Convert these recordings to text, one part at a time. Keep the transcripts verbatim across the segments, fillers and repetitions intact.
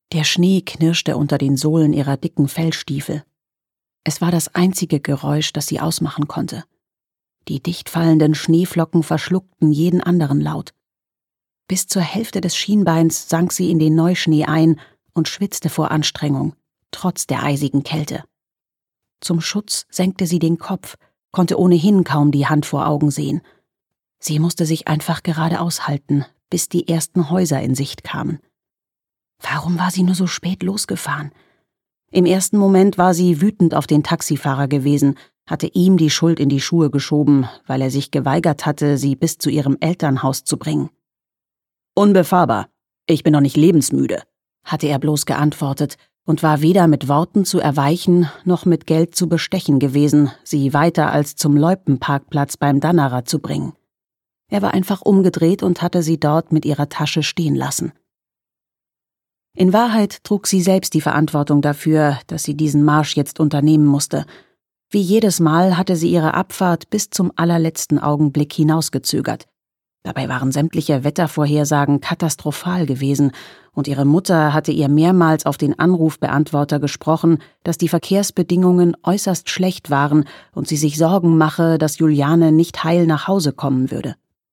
Der Schnee knirschte unter den Sohlen ihrer dicken Fellstiefel. Es war das einzige Geräusch, das sie ausmachen konnte. Die dicht fallenden Schneeflocken verschluckten jeden anderen Laut. Bis zur Hälfte des Schienbeins sank sie in den Neuschnee ein und schwitzte vor Anstrengung, trotz der eisigen Kälte. Zum Schutz senkte sie den Kopf, konnte ohnehin kaum die Hand vor Augen sehen. Sie musste sich einfach geradeaus halten, bis die ersten Häuser in Sicht kamen. Warum war sie nur so spät losgefahren? Im ersten Moment war sie wütend auf den Taxifahrer gewesen, hatte ihm die Schuld in die Schuhe geschoben, weil er sich geweigert hatte, sie bis zu ihrem Elternhaus zu bringen. »Unbefahrbar. Ich bin noch nicht lebensmüde«, hatte er bloß geantwortet und war weder mit Worten zu erweichen, noch mit Geld zu bestechen gewesen, sie weiter als zum Loipenparkplatz beim Dannerer zu bringen. Er war einfach umgedreht und hatte sie dort mit ihrer Tasche stehen lassen. In Wahrheit trug sie selbst die Verantwortung dafür, dass sie diesen Marsch jetzt unternehmen musste. Wie jedes Mal hatte sie ihre Abfahrt bis zum allerletzten Augenblick hinausgezögert. Dabei waren sämtliche Wettervorhersagen katastrophal gewesen, und ihre Mutter hatte ihr mehrmals auf den Anrufbeantworter gesprochen, dass die Verkehrsbedingungen äußerst schlecht waren und sie sich Sorgen mache, dass Juliane nicht heil nach Hause kommen würde.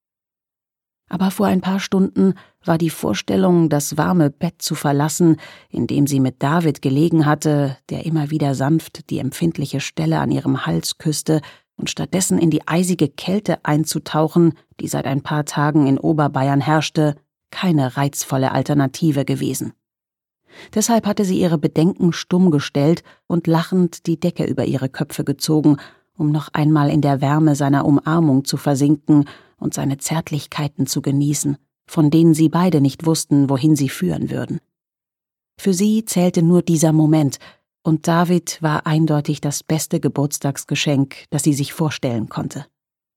Aber vor ein paar Stunden war die Vorstellung, das warme Bett zu verlassen, in dem sie mit David gelegen hatte, der immer wieder sanft die empfindliche Stelle an ihrem Hals küsste, und stattdessen in die eisige Kälte einzutauchen, die seit ein paar Tagen in Oberbayern herrschte, keine reizvolle Alternative gewesen. Deshalb hatte sie ihre Bedenken stumm gestellt und lachend die Decke über ihre Köpfe gezogen, um noch einmal in der Wärme seiner Umarmung zu versinken und seine Zärtlichkeiten zu genießen, von denen sie beide nicht wussten, wohin sie führen würden. Für sie zählte nur dieser Moment, und David war eindeutig das beste Geburtstagsgeschenk, das sie sich vorstellen konnte.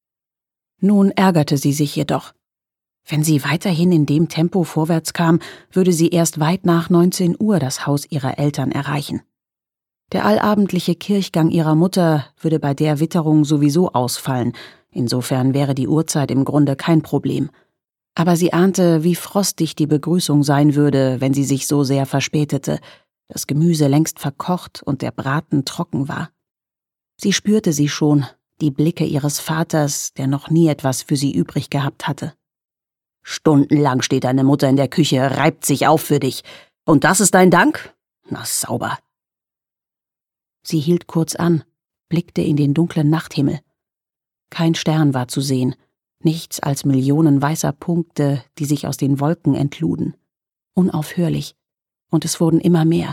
Nun ärgerte sie sich jedoch. Wenn sie weiterhin in dem Tempo vorwärts kam, würde sie erst weit nach neunzehn Uhr das Haus ihrer Eltern erreichen. Der allabendliche Kirchgang ihrer Mutter würde bei der Witterung sowieso ausfallen, insofern wäre die Uhrzeit im Grunde kein Problem. Aber sie ahnte, wie frostig die Begrüßung sein würde, wenn sie sich so sehr verspätete, das Gemüse längst verkocht und der Braten trocken war. Sie spürte sie schon, die Blicke ihres Vaters, der noch nie etwas für sie übrig gehabt hatte. »Stundenlang steht deine Mutter in der Küche, reibt sich auf für dich. Und das ist dein Dank? Na sauber.« Sie hielt kurz an, blickte in den dunklen Nachthimmel. Kein Stern war zu sehen, nichts als Millionen weißer Punkte, die sich aus den Wolken entluden. Unaufhörlich. Und es wurden immer mehr.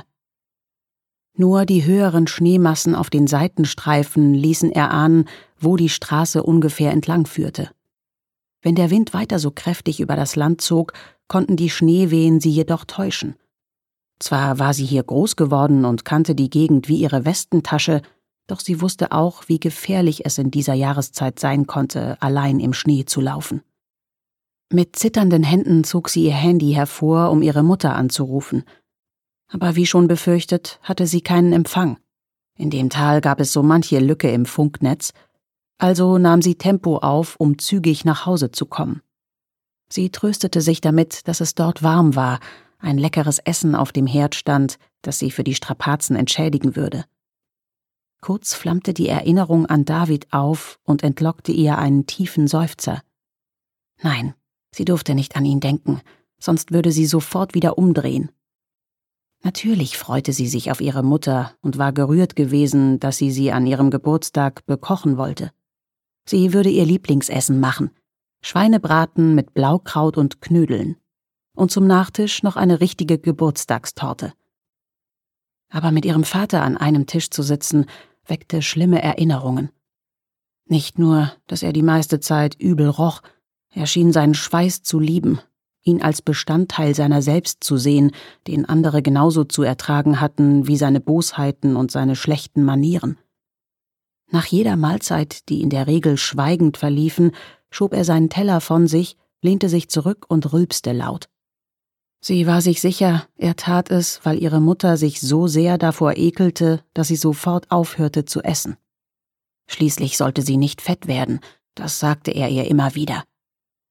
Nur die höheren Schneemassen auf den Seitenstreifen ließen erahnen, wo die Straße ungefähr entlang führte. Wenn der Wind weiter so kräftig über das Land zog, konnten die Schneewehen sie jedoch täuschen. Zwar war sie hier groß geworden und kannte die Gegend wie ihre Westentasche, doch sie wusste auch, wie gefährlich es in dieser Jahreszeit sein konnte, allein im Schnee zu laufen. Mit zitternden Händen zog sie ihr Handy hervor, um ihre Mutter anzurufen. Aber wie schon befürchtet, hatte sie keinen Empfang. In dem Tal gab es so manche Lücke im Funknetz, also nahm sie Tempo auf, um zügig nach Hause zu kommen. Sie tröstete sich damit, dass es dort warm war, ein leckeres Essen auf dem Herd stand, das sie für die Strapazen entschädigen würde. Kurz flammte die Erinnerung an David auf und entlockte ihr einen tiefen Seufzer. Nein, sie durfte nicht an ihn denken, sonst würde sie sofort wieder umdrehen. Natürlich freute sie sich auf ihre Mutter und war gerührt gewesen, dass sie sie an ihrem Geburtstag bekochen wollte. Sie würde ihr Lieblingsessen machen, Schweinebraten mit Blaukraut und Knödeln. Und zum Nachtisch noch eine richtige Geburtstagstorte. Aber mit ihrem Vater an einem Tisch zu sitzen, weckte schlimme Erinnerungen. Nicht nur, dass er die meiste Zeit übel roch, er schien seinen Schweiß zu lieben, ihn als Bestandteil seiner selbst zu sehen, den andere genauso zu ertragen hatten wie seine Bosheiten und seine schlechten Manieren. Nach jeder Mahlzeit, die in der Regel schweigend verliefen, schob er seinen Teller von sich, lehnte sich zurück und rülpste laut. Sie war sich sicher, er tat es, weil ihre Mutter sich so sehr davor ekelte, dass sie sofort aufhörte zu essen. Schließlich sollte sie nicht fett werden, das sagte er ihr immer wieder.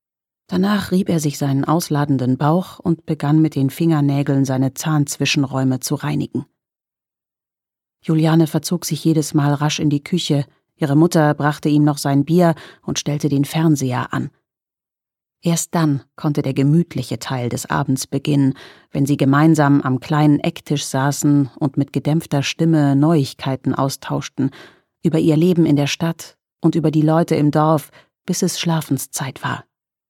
Danach rieb er sich seinen ausladenden Bauch und begann mit den Fingernägeln seine Zahnzwischenräume zu reinigen. Juliane verzog sich jedes Mal rasch in die Küche, ihre Mutter brachte ihm noch sein Bier und stellte den Fernseher an. Erst dann konnte der gemütliche Teil des Abends beginnen, wenn sie gemeinsam am kleinen Ecktisch saßen und mit gedämpfter Stimme Neuigkeiten austauschten, über ihr Leben in der Stadt und über die Leute im Dorf, bis es Schlafenszeit war.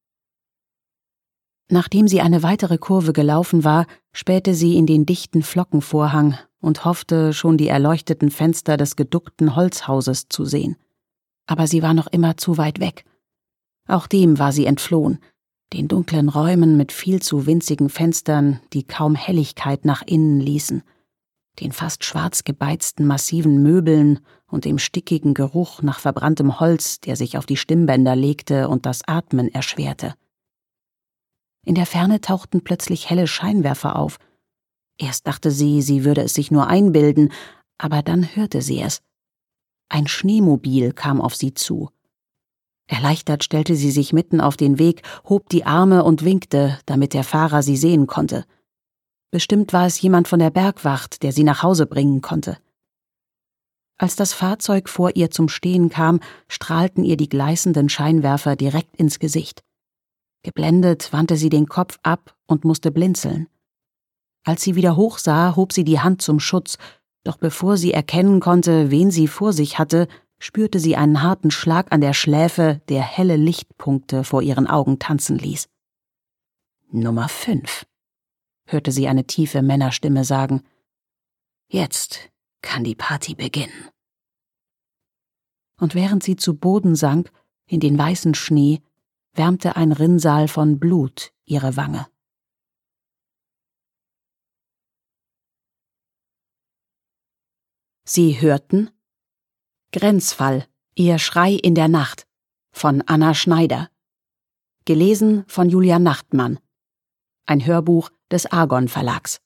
Nachdem sie eine weitere Kurve gelaufen war, spähte sie in den dichten Flockenvorhang und hoffte, schon die erleuchteten Fenster des geduckten Holzhauses zu sehen. Aber sie war noch immer zu weit weg. Auch dem war sie entflohen, den dunklen Räumen mit viel zu winzigen Fenstern, die kaum Helligkeit nach innen ließen, den fast schwarz gebeizten massiven Möbeln und dem stickigen Geruch nach verbranntem Holz, der sich auf die Stimmbänder legte und das Atmen erschwerte. In der Ferne tauchten plötzlich helle Scheinwerfer auf. Erst dachte sie, sie würde es sich nur einbilden, aber dann hörte sie es. Ein Schneemobil kam auf sie zu. Erleichtert stellte sie sich mitten auf den Weg, hob die Arme und winkte, damit der Fahrer sie sehen konnte. Bestimmt war es jemand von der Bergwacht, der sie nach Hause bringen konnte. Als das Fahrzeug vor ihr zum Stehen kam, strahlten ihr die gleißenden Scheinwerfer direkt ins Gesicht. Geblendet wandte sie den Kopf ab und musste blinzeln. Als sie wieder hochsah, hob sie die Hand zum Schutz, doch bevor sie erkennen konnte, wen sie vor sich hatte, spürte sie einen harten Schlag an der Schläfe, der helle Lichtpunkte vor ihren Augen tanzen ließ. Nummer fünf, hörte sie eine tiefe Männerstimme sagen. Jetzt kann die Party beginnen. Und während sie zu Boden sank, in den weißen Schnee, wärmte ein Rinnsal von Blut ihre Wange. Sie hörten Grenzfall, ihr Schrei in der Nacht von Anna Schneider. Gelesen von Julia Nachtmann. Ein Hörbuch des Argon Verlags.